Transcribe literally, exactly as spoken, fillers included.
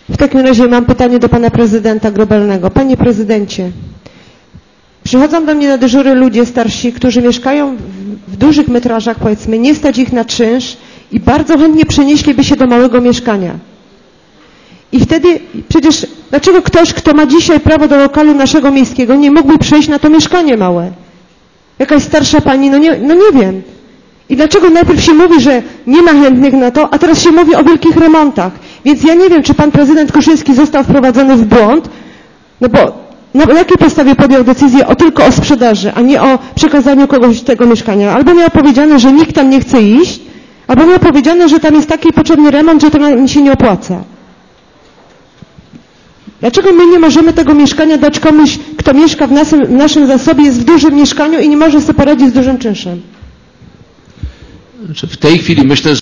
W takim razie mam pytanie do pana prezydenta globalnego. Panie prezydencie, przychodzą do mnie na dyżury ludzie starsi, którzy mieszkają w, w dużych metrażach, powiedzmy, nie stać ich na czynsz i bardzo chętnie przenieśliby się do małego mieszkania. I wtedy przecież dlaczego ktoś, kto ma dzisiaj prawo do lokalu naszego miejskiego, nie mógłby przejść na to mieszkanie małe? Jakaś starsza pani, no nie, no nie wiem. I dlaczego najpierw się mówi, że nie ma chętnych na to, a teraz się mówi o wielkich remontach. Więc ja nie wiem, czy pan prezydent Koszyński został wprowadzony w błąd, no bo na jakiej podstawie podjął decyzję o tylko o sprzedaży, a nie o przekazaniu kogoś tego mieszkania. Albo miał powiedziane, że nikt tam nie chce iść, albo miał powiedziane, że tam jest taki potrzebny remont, że to się nie opłaca. Dlaczego my nie możemy tego mieszkania dać komuś, kto mieszka w naszym, w naszym zasobie, jest w dużym mieszkaniu i nie może sobie poradzić z dużym czynszem? W tej chwili myślę, że